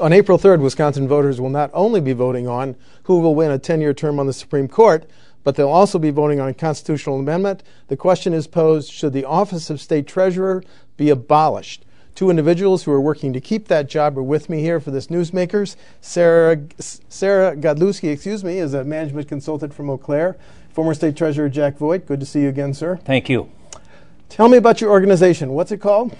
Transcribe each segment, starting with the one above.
On April 3rd, Wisconsin voters will not only be voting on who will win a 10-year term on the Supreme Court, but they'll also be voting on a constitutional amendment. The question is posed, should the office of state treasurer be abolished? Two individuals who are working to keep that job are with me here for this Newsmakers. Sarah Godlewski, is a management consultant from Eau Claire. Former State Treasurer Jack Voigt, good to see you again, sir. Thank you. Tell me about your organization. What's it called?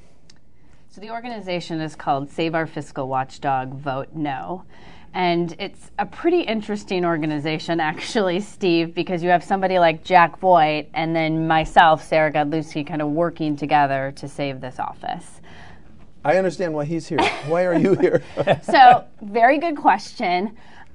So the organization is called Save Our Fiscal Watchdog, Vote No. And it's a pretty interesting organization, actually, Steve, because you have somebody like Jack Voigt and then myself, Sarah Godlewski, kind of working together to save this office. I understand why he's here. Why are you here? So, very good question.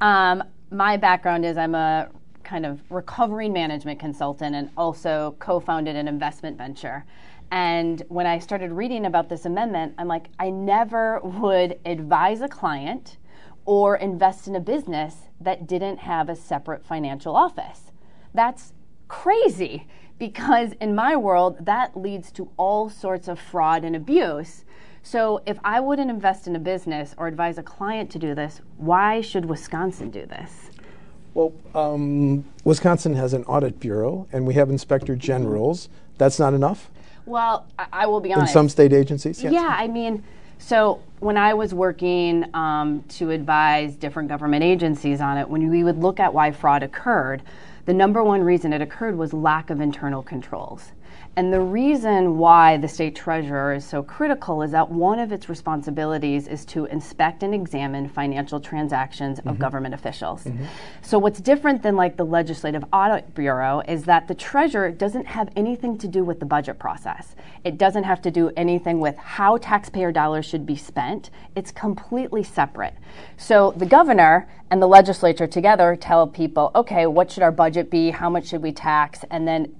My background is I'm a kind of recovering management consultant and also co-founded an investment venture. And when I started reading about this amendment, I'm like, I never would advise a client or invest in a business that didn't have a separate financial office. That's crazy, because in my world, that leads to all sorts of fraud and abuse. So if I wouldn't invest in a business or advise a client to do this, why should Wisconsin do this? Well, Wisconsin has an audit bureau, and we have inspector generals. That's not enough? Well, I will be honest. In some state agencies? Yes. Yeah, I mean, so when I was working to advise different government agencies on it, when we would look at why fraud occurred, the number one reason it occurred was lack of internal controls. And the reason why the state treasurer is so critical is that one of its responsibilities is to inspect and examine financial transactions of government officials. So what's different than like the Legislative Audit Bureau is that the treasurer doesn't have anything to do with the budget process. It doesn't have to do anything with how taxpayer dollars should be spent. It's completely separate. So the governor and the legislature together tell people, okay, what should our budget be? How much should we tax? And then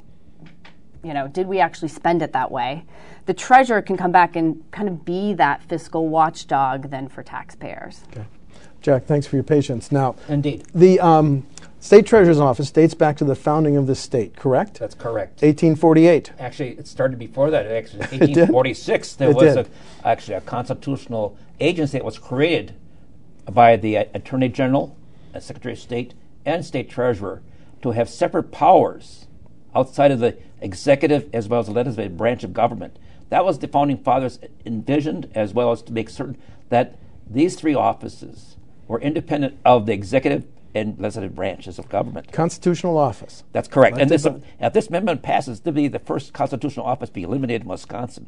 did we actually spend it that way? The treasurer can come back and kind of be that fiscal watchdog then for taxpayers. Okay. Jack, thanks for your patience. Now, Indeed. The state treasurer's office dates back to the founding of the state, correct? That's correct. 1848. Actually, it started before that. Actually, 1846, there was a constitutional agency that was created by the Attorney General, Secretary of State, and State Treasurer to have separate powers outside of the executive as well as the legislative branch of government. That was the founding fathers envisioned, as well as to make certain that these three offices were independent of the executive and legislative branches of government. Constitutional office. That's correct. And if this amendment passes, to be the first constitutional office to be eliminated in Wisconsin.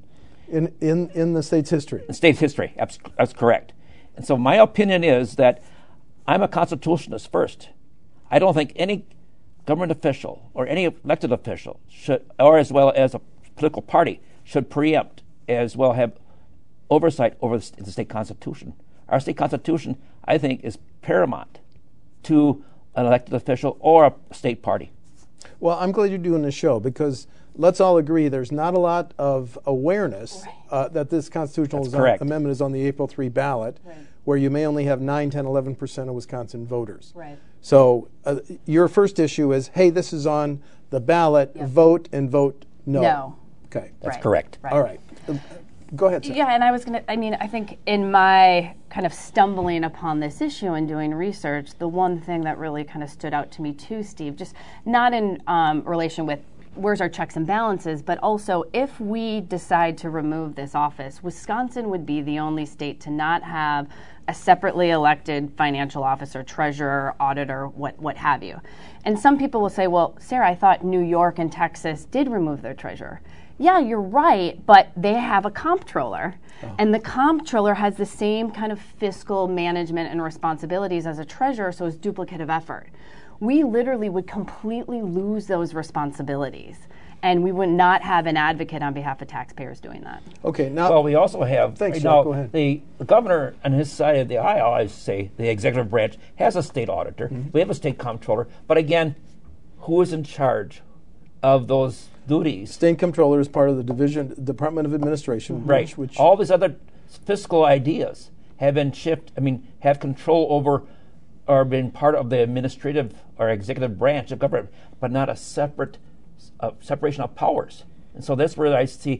In the state's history. In state's history, that's correct. And so my opinion is that I'm a constitutionalist first. I don't think any government official or any elected official should, or as well as a political party, should preempt as well have oversight over the state constitution. Our state constitution, I think, is paramount to an elected official or a state party. Well, I'm glad you're doing this show, because let's all agree there's not a lot of awareness that this constitutional amendment is on the April 3 ballot, where you may only have 9, 10, 11% of Wisconsin voters. Right. So your first issue is, hey, this is on the ballot, vote and vote no. No. Okay. That's correct. All right. Go ahead, Sarah. Yeah, and I think in my kind of stumbling upon this issue and doing research, the one thing that really kind of stood out to me too, Steve, just not in relation with where's our checks and balances, but also if we decide to remove this office, Wisconsin would be the only state to not have a separately elected financial officer, treasurer, auditor, what have you. And some people will say, well, Sarah, I thought New York and Texas did remove their treasurer. Yeah, you're right, but they have a comptroller. And the comptroller has the same kind of fiscal management and responsibilities as a treasurer, so it's duplicative effort. We literally would completely lose those responsibilities, and we would not have an advocate on behalf of taxpayers doing that. Okay, now... Well, we also have... Thanks, Jack, go ahead. The governor on his side of the aisle, I always say, the executive branch, has a state auditor. We have a state comptroller. But again, who is in charge of those duties? State comptroller is part of the Department of Administration. Right. Which all these other fiscal ideas have been have control over or been part of the administrative or executive branch of government, but not a separation of powers. And so that's where I see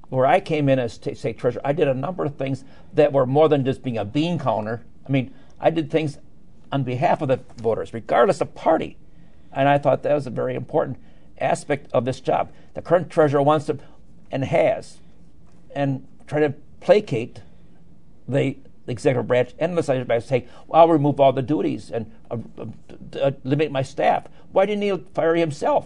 where I came in as state treasurer, I did a number of things that were more than just being a bean counter. I mean, I did things on behalf of the voters, regardless of party. And I thought that was a very important aspect of this job. The current treasurer wants to, and has, and try to placate the executive branch and the legislature by saying, well, I'll remove all the duties and limit my staff. Why didn't he fire himself?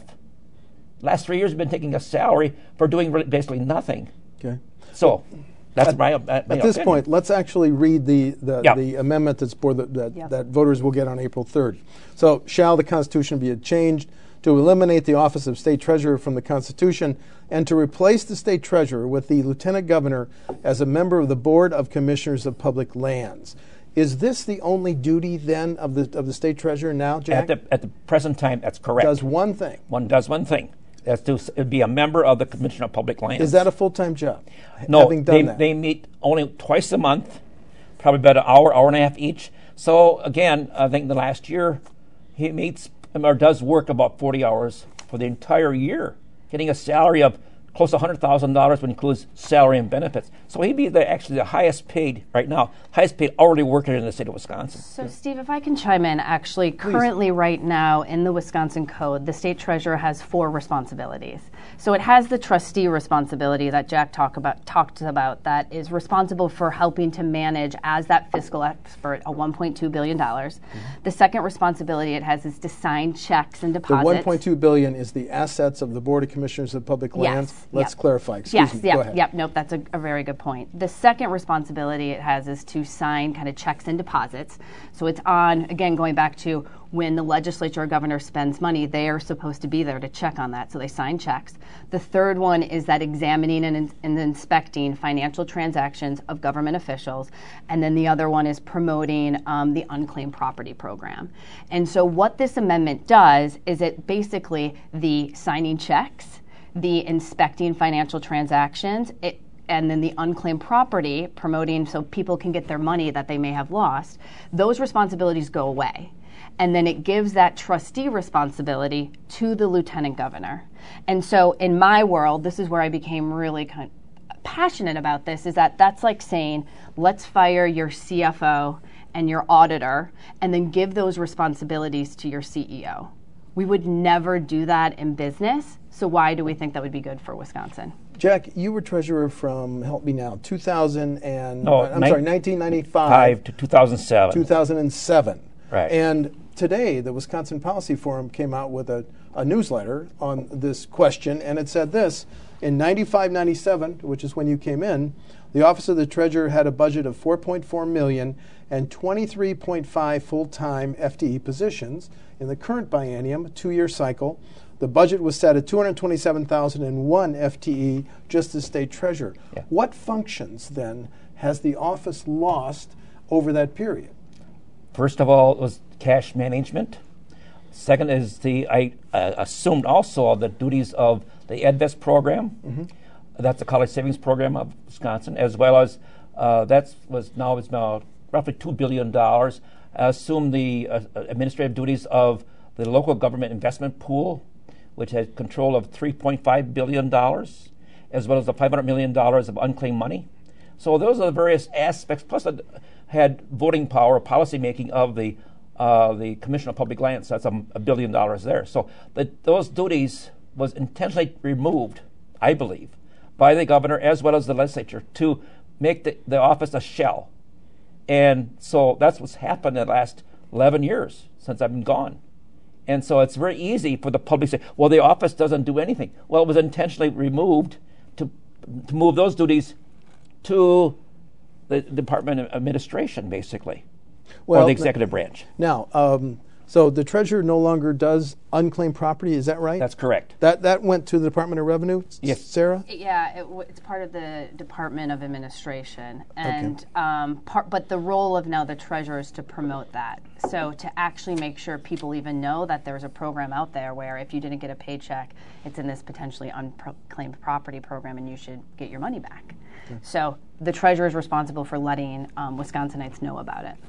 Last 3 years, he's been taking a salary for doing basically nothing. Okay. So that's my at this point, let's actually read the amendment that's that voters will get on April 3rd. So, shall the Constitution be changed to eliminate the office of State Treasurer from the Constitution and to replace the State Treasurer with the Lieutenant Governor as a member of the Board of Commissioners of Public Lands. Is this the only duty then of the State Treasurer now, Jack? At the present time, that's correct. Does one thing. One does one thing. That's to be a member of the Commission of Public Lands. Is that a full-time job? No, they meet only twice a month, probably about an hour, hour and a half each. So again, I think the last year he meets or does work about 40 hours for the entire year, getting a salary of close to $100,000 when it includes salary and benefits. So he'd be actually the highest paid right now, highest paid hourly worker in the state of Wisconsin. So Steve, if I can chime in, actually, currently right now in the Wisconsin Code, the state treasurer has 4 responsibilities. So it has the trustee responsibility that Jack talked about that is responsible for helping to manage as that fiscal expert a $1.2 billion. The second responsibility it has is to sign checks and deposits. The $1.2 billion is the assets of the Board of Commissioners of Public Lands. Let's clarify. Excuse me. Go ahead. Nope, that's a very good point. The second responsibility it has is to sign kind of checks and deposits. So it's on, again, going back to when the legislature or governor spends money, they are supposed to be there to check on that. So they sign checks. The third one is that examining and inspecting financial transactions of government officials. And then the other one is promoting the unclaimed property program. And so what this amendment does is it basically the signing checks, the inspecting financial transactions, and then the unclaimed property, promoting so people can get their money that they may have lost, those responsibilities go away. And then it gives that trustee responsibility to the lieutenant governor. And so in my world, this is where I became really passionate about this, is that's like saying, let's fire your CFO and your auditor and then give those responsibilities to your CEO. We would never do that in business, so why do we think that would be good for Wisconsin? Jack, you were treasurer from, help me now, 1995 to 2007. 2007. Right. And today, the Wisconsin Policy Forum came out with a newsletter on this question, and it said this: in 95-97, which is when you came in, the Office of the Treasurer had a budget of $4.4 million and 23.5 full-time FTE positions. In the current biennium, 2-year cycle, the budget was set at 227,001 FTE just as state treasurer. Yeah. What functions, then, has the office lost over that period? First of all, it was cash management. Second is I assumed also the duties of the EdVest program. Mm-hmm. That's the college savings program of Wisconsin, as well as that was now roughly $2 billion. I assumed the administrative duties of the local government investment pool, which had control of $3.5 billion, as well as the $500 million of unclaimed money. So those are the various aspects, plus it had voting power, policy making of the Commission of Public Lands. That's $1 billion there. So those duties was intentionally removed, I believe, by the governor as well as the legislature to make the office a shell. And so that's what's happened in the last 11 years since I've been gone. And so it's very easy for the public to say, well, the office doesn't do anything. Well, it was intentionally removed to move those duties to the Department of Administration, basically, or the executive branch. Now, so the treasurer no longer does unclaimed property, is that right? That's correct. That went to the Department of Revenue, yes. Sarah? Yeah, it's part of the Department of Administration. And okay. But the role of now the treasurer is to promote that. So to actually make sure people even know that there's a program out there where if you didn't get a paycheck, it's in this potentially unclaimed property program and you should get your money back. Okay. So the treasurer is responsible for letting Wisconsinites know about it.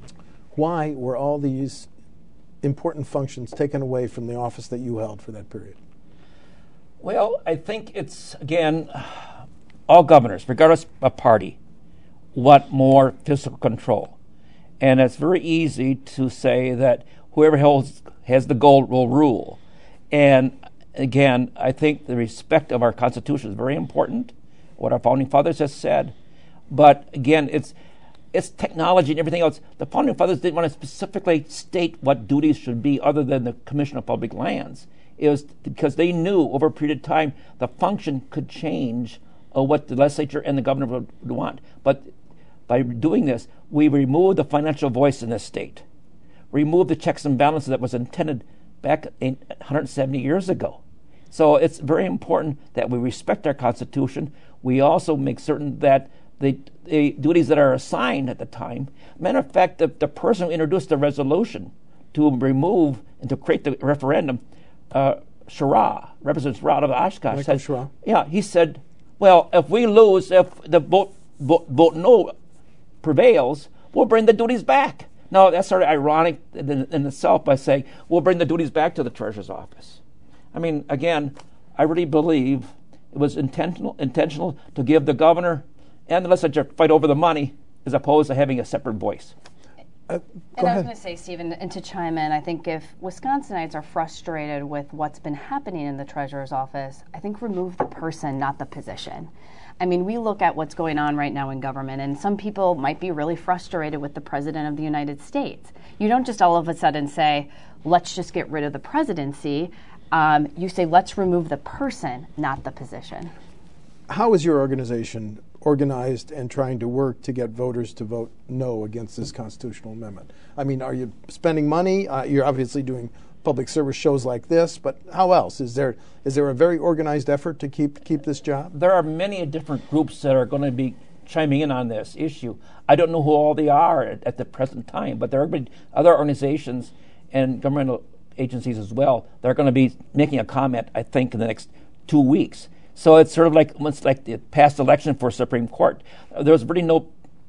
Why were all these important functions taken away from the office that you held for that period? Well, I think it's, again, all governors, regardless of party, want more fiscal control. And it's very easy to say that whoever has the gold will rule. And again, I think the respect of our Constitution is very important, what our Founding Fathers have said. But again, it's technology and everything else. The Founding Fathers didn't want to specifically state what duties should be other than the Commission of Public Lands. It was because they knew over a period of time the function could change what the legislature and the governor would want. But by doing this, we remove the financial voice in this state, remove the checks and balances that was intended back 170 years ago. So it's very important that we respect our Constitution. We also make certain that the duties that are assigned at the time. Matter of fact, the person who introduced the resolution to remove and to create the referendum, Schirra, Representative Schirra of Oshkosh, said, he said, well, if we lose, if the vote no prevails, we'll bring the duties back. Now, that's sort of ironic in itself by saying, we'll bring the duties back to the Treasurer's office. I mean, again, I really believe it was intentional to give the governor and the legislature fight over the money as opposed to having a separate voice. And I was going to say, Stephen, and to chime in, I think if Wisconsinites are frustrated with what's been happening in the Treasurer's office, I think remove the person, not the position. I mean, we look at what's going on right now in government, and some people might be really frustrated with the President of the United States. You don't just all of a sudden say, let's just get rid of the presidency. You say, let's remove the person, not the position. How is your organization organized and trying to work to get voters to vote no against this constitutional amendment? I mean, are you spending money? You're obviously doing public service shows like this, but how else? Is there a very organized effort to keep this job? There are many different groups that are going to be chiming in on this issue. I don't know who all they are at the present time, but there are other organizations and governmental agencies as well that are going to be making a comment, I think, in the next 2 weeks. So it's sort of like almost like the past election for Supreme Court. There was really no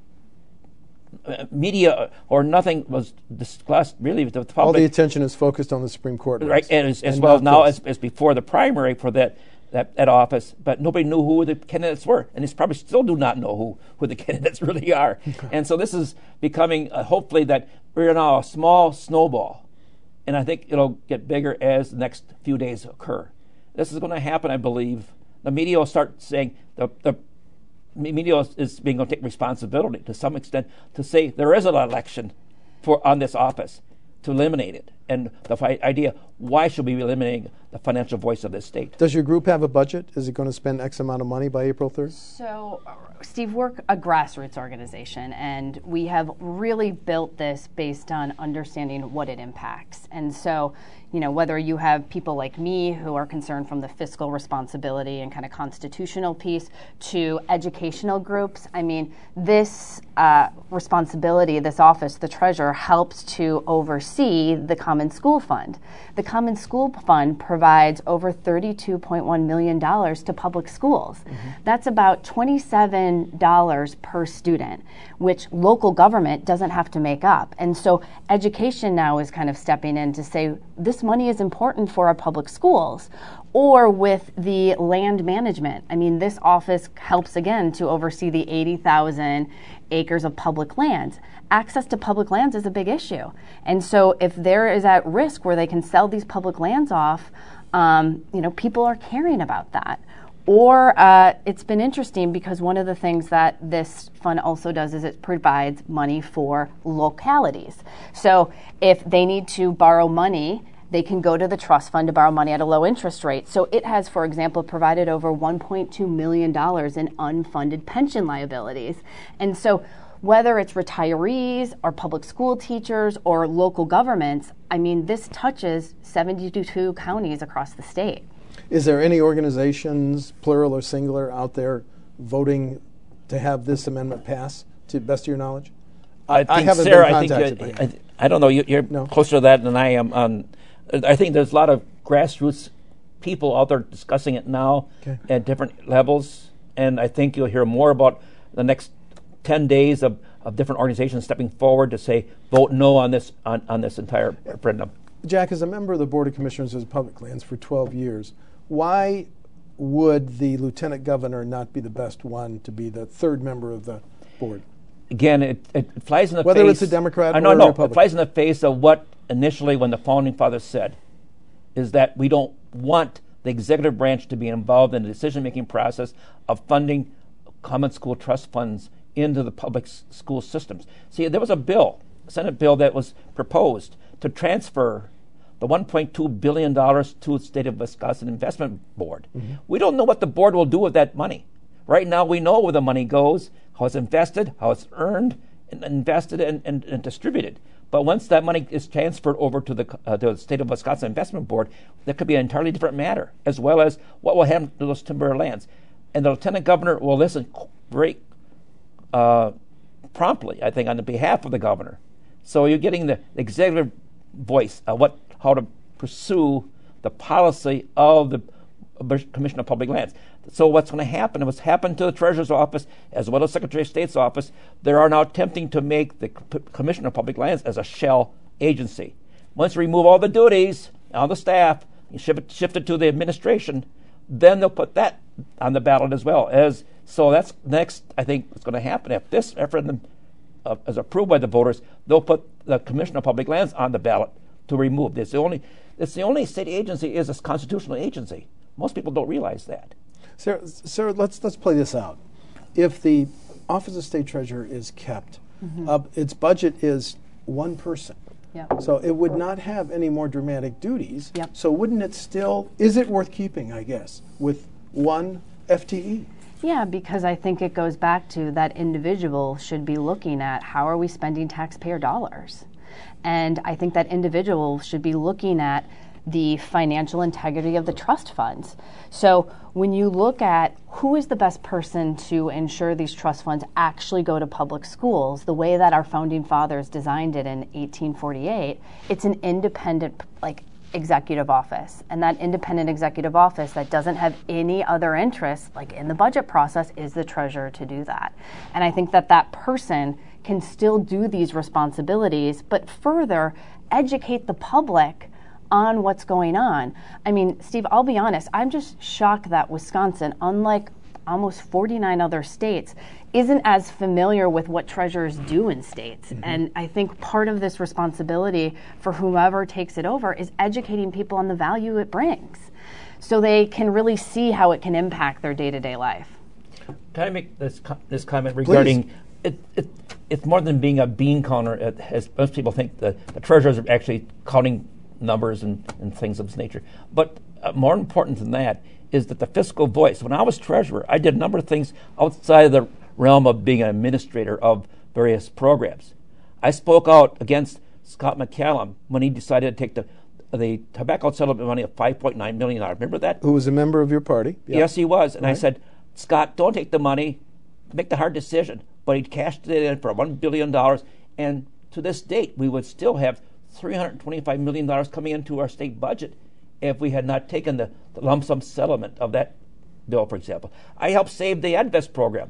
media or nothing was discussed really with the public. All the attention is focused on the Supreme Court race. Right, and as well now as before the primary for that office, but nobody knew who the candidates were, and they probably still do not know who the candidates really are. And so this is becoming, hopefully, that we're now a small snowball, and I think it'll get bigger as the next few days occur. This is going to happen, I believe. The media will start saying, the media is being going to take responsibility to some extent to say there is an election on this office to eliminate it. And the idea, why should we be eliminating the financial voice of this state? Does your group have a budget? Is it going to spend X amount of money by April 3rd? So, Steve, we're a grassroots organization, and we have really built this based on understanding what it impacts. And so, you know, whether you have people like me who are concerned from the fiscal responsibility and kind of constitutional piece to educational groups, I mean, this responsibility, this office, the treasurer, helps to oversee the Common School Fund. The Common School Fund provides over $32.1 million to public schools. Mm-hmm. That's about $27 per student, which local government doesn't have to make up. And so education now is kind of stepping in to say, this money is important for our public schools. Or with the land management. I mean, this office helps, again, to oversee the 80,000 acres of public lands. Access to public lands is a big issue. And so if there is at risk where they can sell these public lands off, people are caring about that. Or it's been interesting because one of the things that this fund also does is it provides money for localities. So if they need to borrow money, they can go to the trust fund to borrow money at a low interest rate. So it has, for example, provided over $1.2 million in unfunded pension liabilities. And so whether it's retirees or public school teachers or local governments, I mean, this touches 72 counties across the state. Is there any organizations, plural or singular, out there voting to have this amendment pass, to the best of your knowledge? I haven't Sarah, been contacted. I don't know. You're closer to that than I am. I think there's a lot of grassroots people out there discussing it now at different levels, and I think you'll hear more about the next 10 days of different organizations stepping forward to say, vote no on this entire referendum. Jack, as a member of the Board of Commissioners of Public Lands for 12 years, why would the lieutenant governor not be the best one to be the third member of the board? Again, it flies in the face. Whether it's a Democrat or a Republican. It flies in the face of what initially when the Founding Fathers said, is that we don't want the executive branch to be involved in the decision-making process of funding common school trust funds into the public school systems. See, there was a bill, a Senate bill that was proposed to transfer the $1.2 billion to the state of Wisconsin Investment Board. Mm-hmm. We don't know what the board will do with that money. Right now we know where the money goes, how it's invested, how it's earned, and invested and distributed. But once that money is transferred over to the state of Wisconsin Investment Board, that could be an entirely different matter, as well as what will happen to those timber lands. And the lieutenant governor will listen very promptly, I think, on the behalf of the governor. So you're getting the executive voice of how to pursue the policy of the Commission of Public Lands. So what's going to happen, and what's happened to the Treasurer's Office as well as Secretary of State's office, they are now attempting to make the Commission of Public Lands as a shell agency. Once you remove all the duties, all the staff, you shift it to the administration, then they'll put that on the ballot as well. So that's next, I think, what's going to happen. If this referendum is approved by the voters, they'll put the Commission of Public Lands on the ballot to remove. It's the only state agency is a constitutional agency. Most people don't realize that. Sarah, let's play this out. If the Office of State Treasurer is kept, its budget is one person. Yep. So it would not have any more dramatic duties. Yep. So wouldn't it still, is it worth keeping, I guess, with one FTE? Yeah, because I think it goes back to that individual should be looking at how are we spending taxpayer dollars. And I think that individual should be looking at the financial integrity of the trust funds. So when you look at who is the best person to ensure these trust funds actually go to public schools, the way that our founding fathers designed it in 1848, it's an independent executive office. And that independent executive office that doesn't have any other interests, like in the budget process, is the treasurer to do that. And I think that person can still do these responsibilities, but further educate the public on what's going on. I mean, Steve, I'll be honest, I'm just shocked that Wisconsin, unlike almost 49 other states, isn't as familiar with what treasurers do in states. Mm-hmm. And I think part of this responsibility for whomever takes it over is educating people on the value it brings so they can really see how it can impact their day-to-day life. Can I make this comment regarding it's more than being a bean counter, as most people think the treasurers are actually counting numbers and things of this nature. But more important than that is that the fiscal voice. When I was treasurer, I did a number of things outside of the realm of being an administrator of various programs. I spoke out against Scott McCallum when he decided to take the tobacco settlement money of $5.9 million. Remember that? Who was a member of your party? Yep. Yes, he was. And right. I said, Scott, don't take the money, make the hard decision. But he cashed it in for $1 billion. And to this date, we would still have $325 million coming into our state budget if we had not taken the lump sum settlement of that bill, for example. I helped save the Advest program.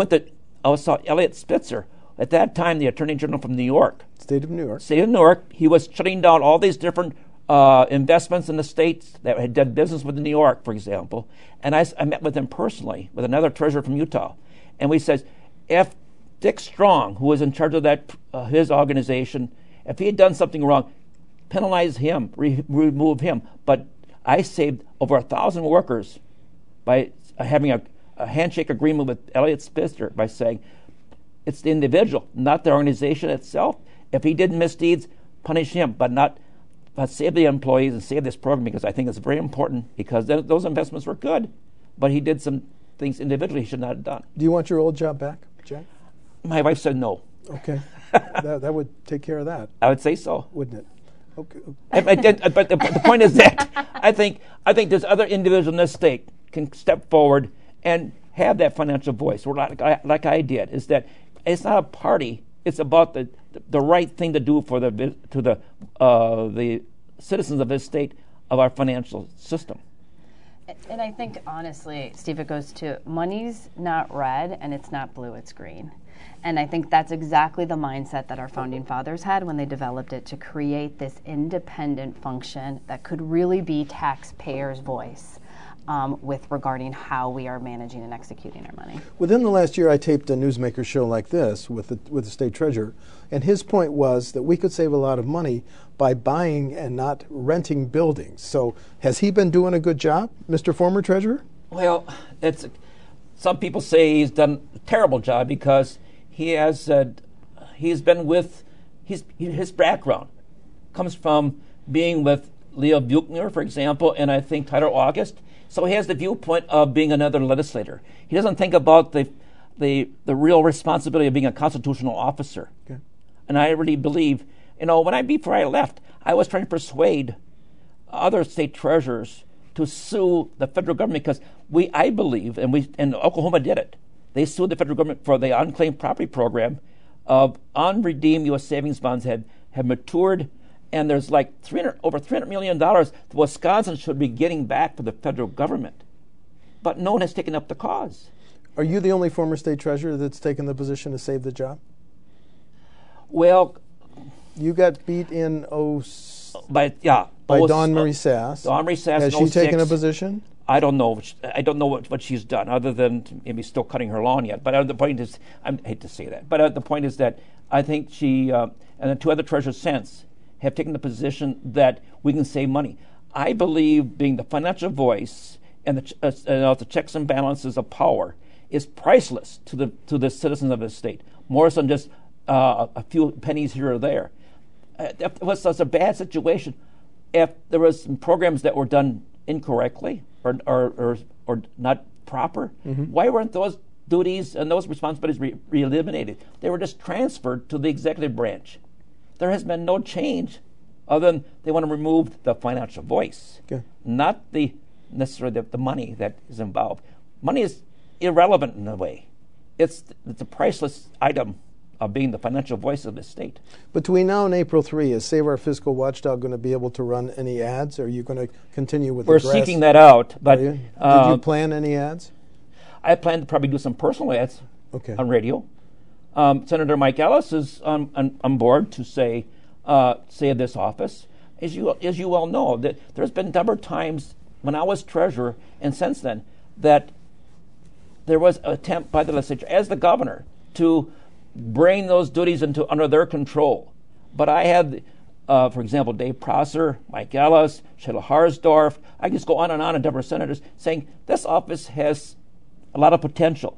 I saw Elliot Spitzer, at that time the Attorney General from New York. State of New York. State of New York. He was shutting down all these different investments in the states that had done business with New York, for example. And I met with him personally, with another treasurer from Utah. And we said, if Dick Strong, who was in charge of that his organization, if he had done something wrong, penalize him, remove him. But I saved over 1,000 workers by having a handshake agreement with Elliot Spitzer by saying it's the individual, not the organization itself. If he did misdeeds, punish him, but save the employees and save this program, because I think it's very important, because those investments were good, but he did some things individually he should not have done. Do you want your old job back, Jack? My wife said no. Okay. that would take care of that. I would say so. Wouldn't it? Okay. But the point is that I think there's other individuals in this state can step forward and have that financial voice, or like I did. Is that it's not a party. It's about the right thing to do for the citizens of this state, of our financial system. And I think, honestly, Steve, it goes to money's not red and it's not blue, it's green. And I think that's exactly the mindset that our founding fathers had when they developed it, to create this independent function that could really be taxpayers' voice. with regarding how we are managing and executing our money. Within the last year, I taped a Newsmaker show like this with the state treasurer, and his point was that we could save a lot of money by buying and not renting buildings. So has he been doing a good job, Mr. Former Treasurer? Well, some people say he's done a terrible job because his background comes from being with Leo Buchner, for example, and I think Tyler August. So he has the viewpoint of being another legislator. He doesn't think about the real responsibility of being a constitutional officer. Okay. And I really believe, before I left, I was trying to persuade other state treasurers to sue the federal government because I believe, and Oklahoma did it. They sued the federal government for the unclaimed property program of unredeemed U.S. savings bonds have matured, and there's like over $300 million that Wisconsin should be getting back from the federal government. But no one has taken up the cause. Are you the only former state treasurer that's taken the position to save the job? Well, you got beat in by Dawn Marie Sass. Dawn Marie Sass. Has she taken a position? I don't know. I don't know what she's done, other than maybe still cutting her lawn yet. But the point is, I hate to say that, but the point is that I think she and the two other treasurers since have taken the position that we can save money. I believe being the financial voice and the checks and balances of power is priceless to the citizens of the state, more than just a few pennies here or there. If it was such a bad situation, if there was some programs that were done incorrectly or not proper, why weren't those duties and those responsibilities eliminated? They were just transferred to the executive branch. There has been no change other than they want to remove the financial voice, not necessarily the money that is involved. Money is irrelevant in a way. It's a priceless item of being the financial voice of the state. Between now and April 3, is Save Our Fiscal Watchdog going to be able to run any ads? Or are you going to continue with We're seeking that out. But did you plan any ads? I plan to probably do some personal ads on radio. Senator Mike Ellis is on board to say this office. As you well know, that there's been a number of times when I was treasurer and since then that there was an attempt by the legislature as the governor to bring those duties under their control. But I had, for example, Dave Prosser, Mike Ellis, Sheila Harsdorf, I just go on and different senators saying this office has a lot of potential.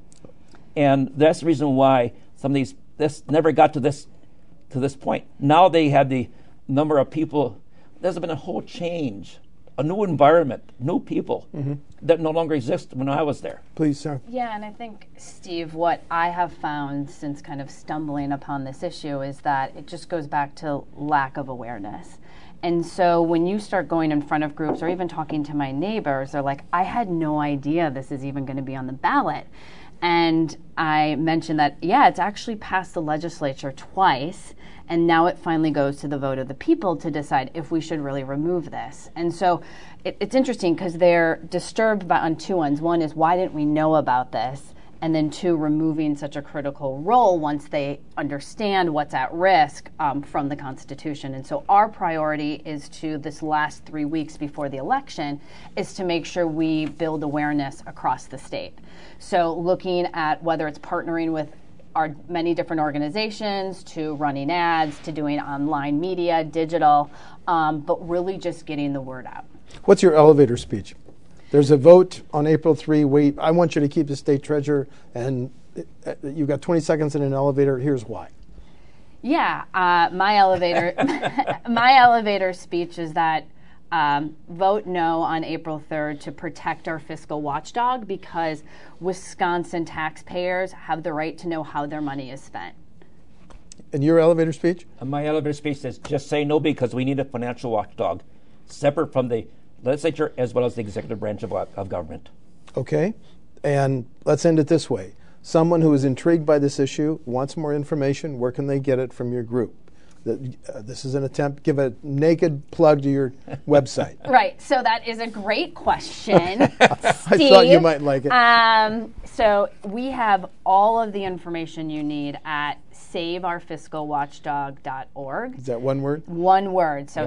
And that's the reason why this never got to this point. Now they have the number of people. There's been a whole change, a new environment, new people that no longer exist when I was there. Please, sir. Yeah, and I think, Steve, what I have found since kind of stumbling upon this issue is that it just goes back to lack of awareness. And so when you start going in front of groups or even talking to my neighbors, they're like, I had no idea this is even going to be on the ballot. And I mentioned that, it's actually passed the legislature twice, and now it finally goes to the vote of the people to decide if we should really remove this. And so it's interesting because they're disturbed on two ends. One is, why didn't we know about this? And then two, removing such a critical role once they understand what's at risk from the Constitution. And so our priority is this last 3 weeks before the election is to make sure we build awareness across the state. So looking at whether it's partnering with our many different organizations, to running ads, to doing online media, digital, but really just getting the word out. What's your elevator speech? There's a vote on April 3. I want you to keep the state treasurer, and you've got 20 seconds in an elevator. Here's why. Yeah, my elevator speech is that vote no on April 3rd to protect our fiscal watchdog, because Wisconsin taxpayers have the right to know how their money is spent. And your elevator speech? My elevator speech says just say no, because we need a financial watchdog separate from the legislature as well as the executive branch of government. Okay, and let's end it this way. Someone who is intrigued by this issue, wants more information, where can they get it from your group? This is an attempt. Give a naked plug to your website. Right. So that is a great question, Steve. I thought you might like it. So we have all of the information you need at saveourfiscalwatchdog.org. Is that one word? One word. So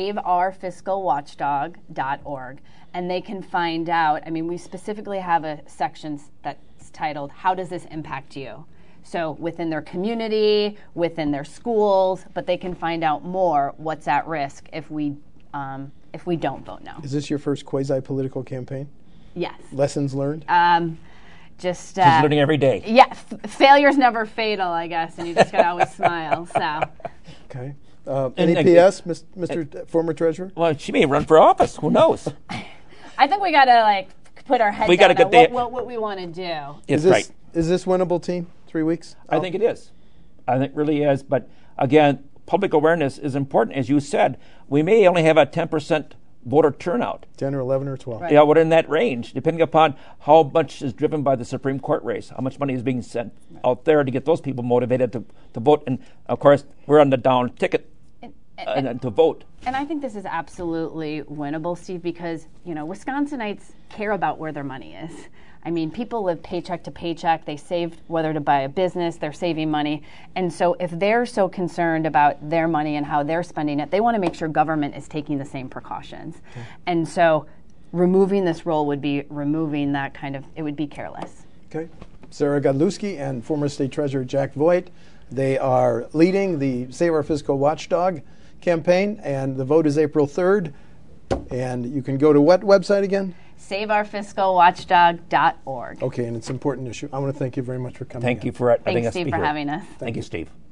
saveourfiscalwatchdog.org. And they can find out, I mean, we specifically have a section that's titled, How Does This Impact You? So within their community, within their schools, but they can find out more what's at risk if we don't vote no. Is this your first quasi-political campaign? Yes. Lessons learned? She's learning every day. Yeah, failure's never fatal, I guess, and you just gotta always smile. So. Okay. Any PS, Mr. Former Treasurer? Well, she may run for office. Who knows? I think we gotta put our head down on what we want to do. It's right. Is this winnable, team? 3 weeks? I think it is. I think it really is. But again, public awareness is important. As you said, we may only have a 10% voter turnout. 10 or 11 or 12. Right. Yeah, we're in that range, depending upon how much is driven by the Supreme Court race, how much money is being sent out there to get those people motivated to vote. And, of course, we're on the down ticket to vote. And I think this is absolutely winnable, Steve, because, Wisconsinites care about where their money is. I mean, people live paycheck to paycheck. They save whether to buy a business, they're saving money. And so if they're so concerned about their money and how they're spending it, they want to make sure government is taking the same precautions. Okay. And so removing this role would be removing that it would be careless. Okay. Sarah Godlewski and former State Treasurer Jack Voigt, they are leading the Save Our Fiscal Watchdog campaign, and the vote is April 3rd. And you can go to what website again? SaveOurFiscalWatchdog.org. Okay, and it's an important issue. I want to thank you very much for coming. Thank you for having us. Thanks, Steve, for having us. Thank you, Steve.